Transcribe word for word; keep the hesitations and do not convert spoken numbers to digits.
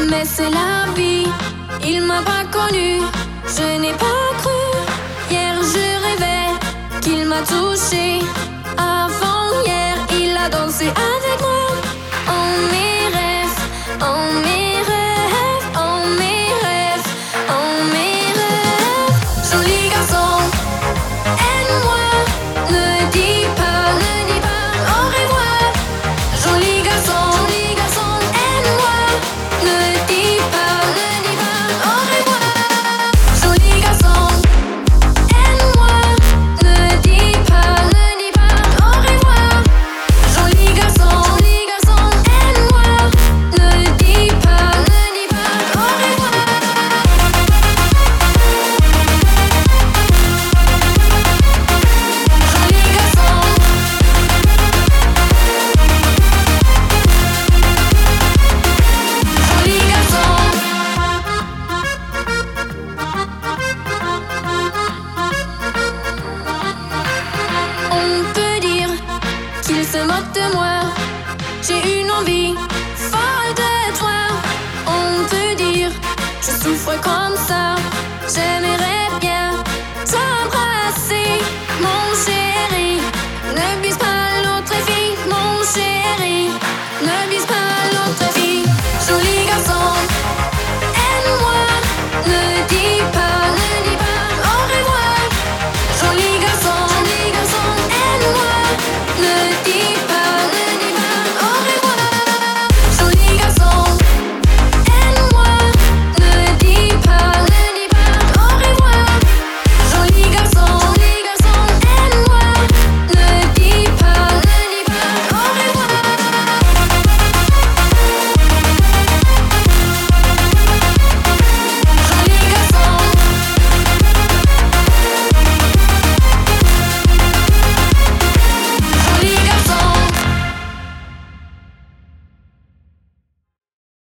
Mais c'est la vie, il m'a pas connu, je n'ai pas cru. Hier je rêvais qu'il m'a touché. Avant hier, il a dansé avec moi. En mes rêves, en mes rêves, en mes rêves, en mes rêves. Joli garçon, aide-moi, ne dis pas, ne dis pas au revoir. Joli garçon, joli garçon, aide-moi, ne dis pas, ne dis pas au revoir. Joli garçon, aide-moi, ne dis pas, ne dis pas au revoir. Joli garçon, joli garçon, aide-moi, ne dis pas, ne dis pas au revoir. Joli garçon. Joli garçon. On peut dire qu'il se moque de moi. J'ai une envie folle de toi. On peut dire je souffre comme ça. J'aimerais